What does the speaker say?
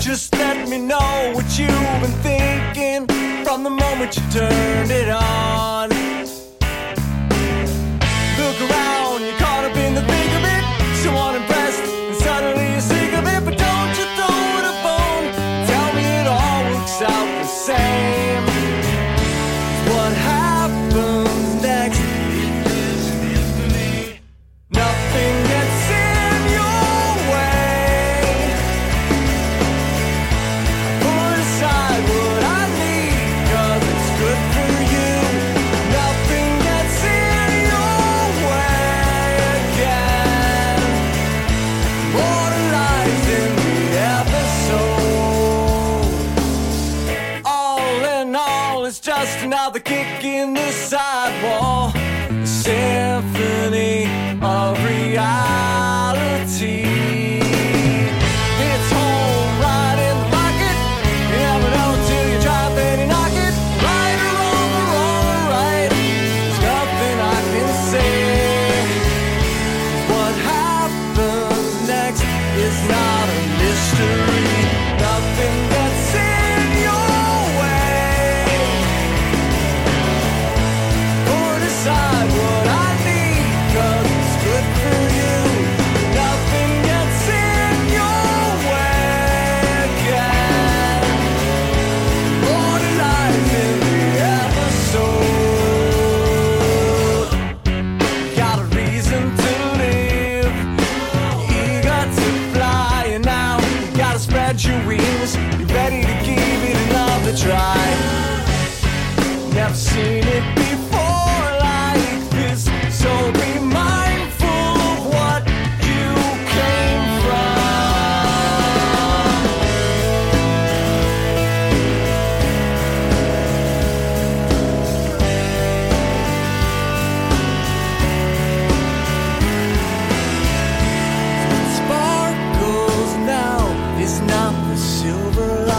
Just let me know what you've been thinking from the moment you turned it on. Look around, you're caught up in the thick of it. Someone impressed, and suddenly you're sick of it. But don't you throw it a bone. Tell me it all works out the same. What happens next? Nothing gets in your way. Put aside what I need, 'cause it's good for you. Nothing gets in your way again. Immortalized in the episode. All in all, it's just another kick in the sidewall. A symphony of reality. It's home right in the pocket. You never know till you drop it and knock it. Right or wrong or wrong or right. There's nothing I can say. What happens next is not a mystery. Nothing gets in your way. Put aside what I need, 'cause it's good for you. Nothing gets in your way again. Immortalized in the episode. Got a reason to live. Eager to fly, and now you gotta spread your wings. You're ready to give it another try. Never seen it before like this, so be mindful of what you came from. What sparkles now is not the silver